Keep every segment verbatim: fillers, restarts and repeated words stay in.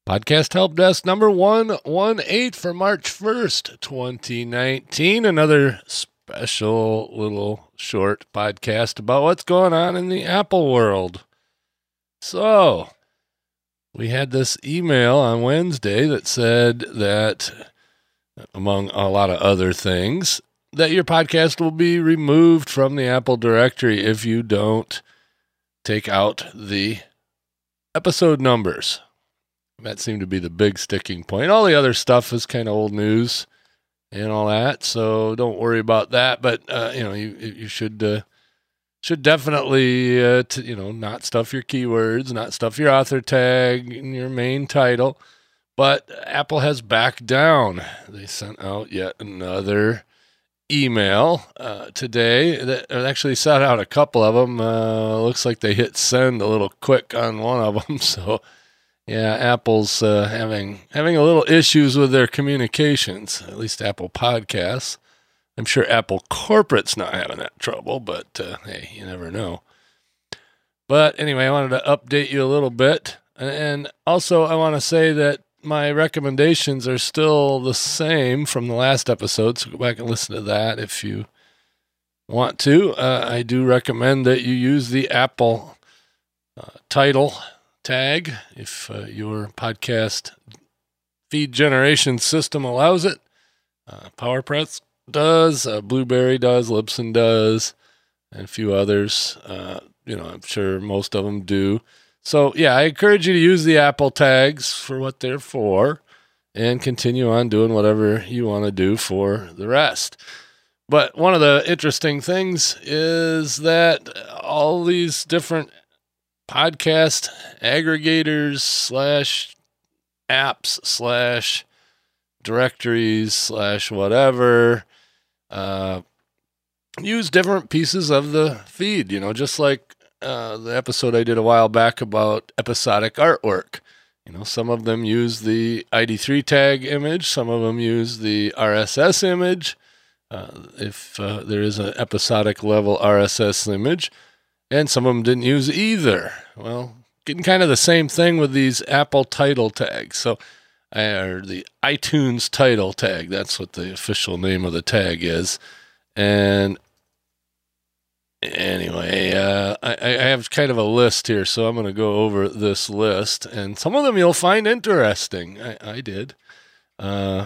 Podcast Help Desk number one one eight for March first, twenty nineteen. Another special little short podcast about what's going on in the Apple world. So, we had this email on Wednesday that said that, among a lot of other things, that your podcast will be removed from the Apple directory if you don't take out the episode numbers. That seemed to be the big sticking point. All the other stuff is kind of old news and all that, so don't worry about that. But uh, you know, you you should uh, should definitely uh, t- you know not stuff your keywords, not stuff your author tag and your main title. But Apple has backed down. They sent out yet another email uh, today. That actually sent out a couple of them. Uh, looks like they hit send a little quick on one of them, so. Yeah, Apple's uh, having having a little issues with their communications, at least Apple Podcasts. I'm sure Apple Corporate's not having that trouble, but uh, hey, you never know. But anyway, I wanted to update you a little bit. And also, I want to say that my recommendations are still the same from the last episode, so go back and listen to that if you want to. Uh, I do recommend that you use the Apple uh, title tag if uh, your podcast feed generation system allows it. Uh, PowerPress does, uh, Blueberry does, Libsyn does, and a few others. Uh, you know, I'm sure most of them do. So yeah, I encourage you to use the Apple tags for what they're for and continue on doing whatever you want to do for the rest. But one of the interesting things is that all these different podcast aggregators slash apps slash directories slash whatever uh, use different pieces of the feed, you know, just like uh, the episode I did a while back about episodic artwork. You know, some of them use the I D three tag image, some of them use the R S S image, uh, if uh, there is an episodic level R S S image. And some of them didn't use either. Well, getting kind of the same thing with these Apple title tags. So, or the iTunes title tag. That's what the official name of the tag is. And anyway, uh, I, I have kind of a list here, so I'm going to go over this list. And some of them you'll find interesting. I, I did. Uh,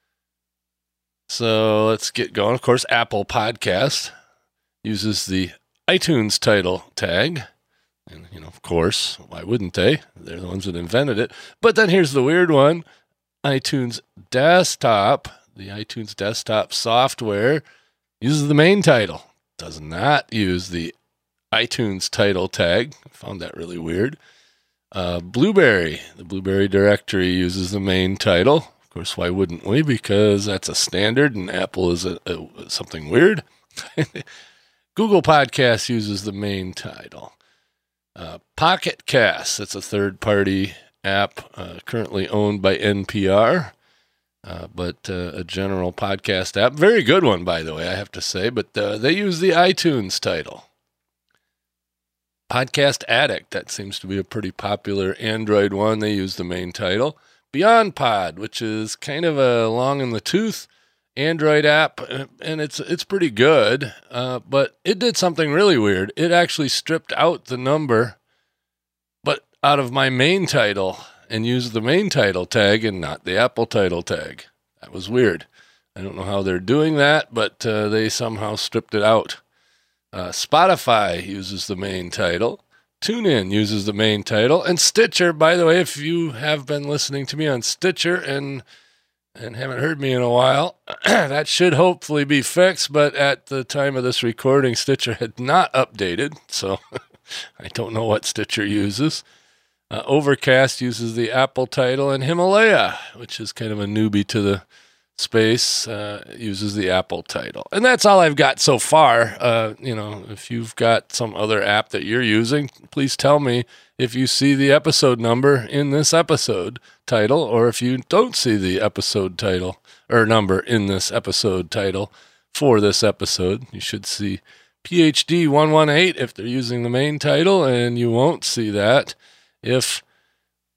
so let's get going. Of course, Apple Podcast uses the iTunes title tag. And, you know, of course, why wouldn't they? They're the ones that invented it. But then here's the weird one. iTunes Desktop, the iTunes Desktop software, uses the main title. Does not use the iTunes title tag. I found that really weird. Uh, Blueberry, the Blueberry directory uses the main title. Of course, why wouldn't we? Because that's a standard and Apple is a, a, something weird. Google Podcasts uses the main title. Uh, Pocket Cast, that's a third-party app uh, currently owned by N P R, uh, but uh, a general podcast app. Very good one, by the way, I have to say, but uh, they use the iTunes title. Podcast Addict, that seems to be a pretty popular Android one. They use the main title. Beyond Pod, which is kind of a long in the tooth Android app, and it's it's pretty good, uh, but it did something really weird. It actually stripped out the number, but out of my main title, and used the main title tag and not the Apple title tag. That was weird. I don't know how they're doing that, but uh, they somehow stripped it out. Uh, Spotify uses the main title. TuneIn uses the main title. And Stitcher, by the way, if you have been listening to me on Stitcher and and haven't heard me in a while, that should hopefully be fixed, but at the time of this recording, Stitcher had not updated, so I don't know what Stitcher uses. Uh, Overcast uses the Apple title, and Himalaya, which is kind of a newbie to the space, uh, uses the Apple title. And that's all I've got so far. Uh, you know, if you've got some other app that you're using, please tell me if you see the episode number in this episode title, or if you don't see the episode title or number in this episode title for this episode. You should see P H D one one eight if they're using the main title, and you won't see that if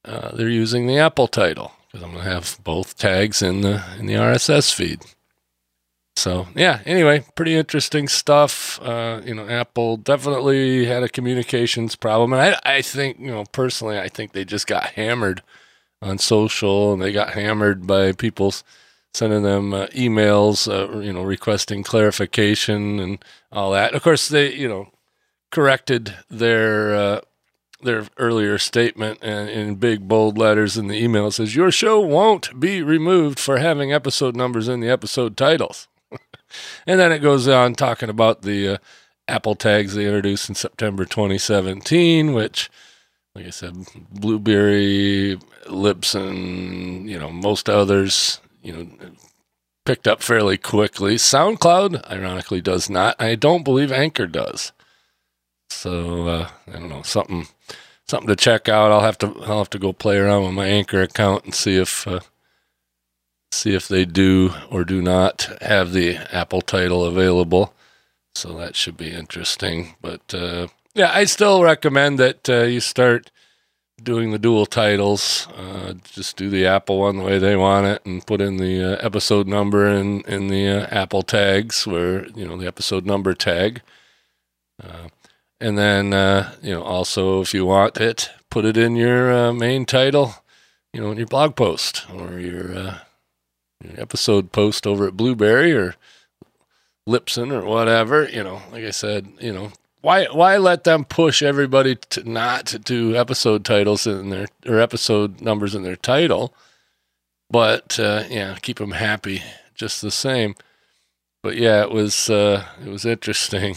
uh, they're using the Apple title, because I'm going to have both tags in the in the R S S feed. So, yeah, anyway, pretty interesting stuff. Uh, you know, Apple definitely had a communications problem. And I, I think, you know, personally, I think they just got hammered on social, and they got hammered by people sending them uh, emails, uh, you know, requesting clarification and all that. Of course, they, you know, corrected their uh, their earlier statement and in big bold letters in the email. It says, "Your show won't be removed for having episode numbers in the episode titles." And then it goes on talking about the uh, Apple tags they introduced in September twenty seventeen, which, like I said, Blueberry, Libsyn, you know, most others, you know, picked up fairly quickly. SoundCloud, ironically, does not. I don't believe Anchor does. So uh, I don't know, something, something to check out. I'll have to, I'll have to go play around with my Anchor account and see if. Uh, see if they do or do not have the Apple title available. So that should be interesting. But uh, yeah, I still recommend that uh, you start doing the dual titles. Uh, just do the Apple one the way they want it and put in the uh, episode number in, in the uh, Apple tags, where, you know, the episode number tag. Uh, and then, uh, you know, also if you want it, put it in your uh, main title, you know, in your blog post or your, uh, episode post over at Blueberry or Libsyn or whatever. You know, like I said, you know, why why let them push everybody to not to do episode titles in their or episode numbers in their title, but uh, yeah, keep them happy just the same. But yeah, it was uh, it was interesting.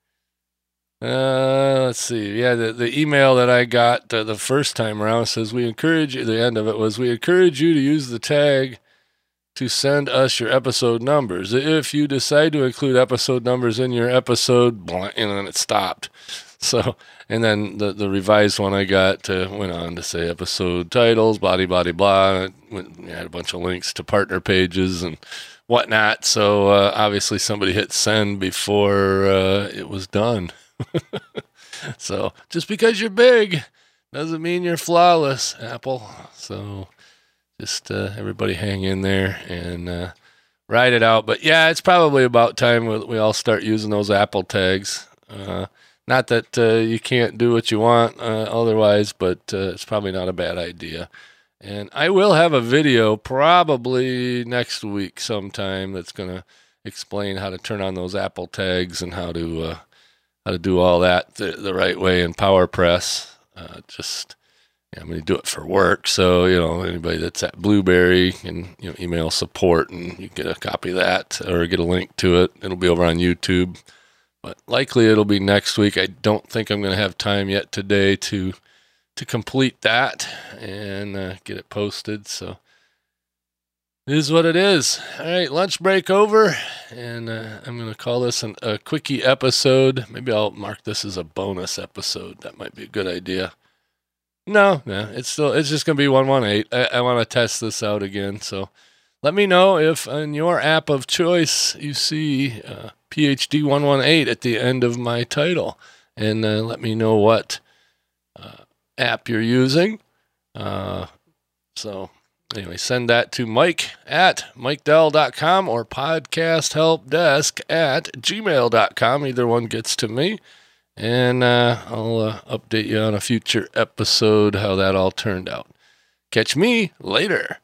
Uh, let's see. Yeah, the, the email that I got uh, the first time around says, "We encourage you." The end of it was, "We encourage you to use the tag to send us your episode numbers. If you decide to include episode numbers in your episode," and then it stopped. So, and then the, the revised one I got uh, went on to say episode titles, blah, blah, blah. It went, it had a bunch of links to partner pages and whatnot. So uh, obviously somebody hit send before uh, it was done. So just because you're big doesn't mean you're flawless, Apple. So just uh, everybody hang in there and uh, ride it out. But yeah, it's probably about time we, we all start using those Apple tags. Uh, not that uh, you can't do what you want uh, otherwise, but uh, it's probably not a bad idea. And I will have a video probably next week sometime that's going to explain how to turn on those Apple tags and how to uh, how to do all that the, the right way in PowerPress. Uh, just Yeah, I'm going to do it for work. So, you know, anybody that's at Blueberry can, you know, email support and you get a copy of that or get a link to it. It'll be over on YouTube, but likely it'll be next week. I don't think I'm going to have time yet today to to complete that and uh, get it posted. So it is what it is. All right, lunch break over, and uh, I'm going to call this an, a quickie episode. Maybe I'll mark this as a bonus episode. That might be a good idea. No, no, it's still, it's just going to be one one eight. I, I want to test this out again. So let me know if in your app of choice you see uh, P H D one one eight at the end of my title, and uh, let me know what uh, app you're using. Uh, so anyway, send that to Mike at mike dell dot com or podcasthelpdesk at gmail dot com. Either one gets to me. And uh, I'll uh, update you on a future episode how that all turned out. Catch me later.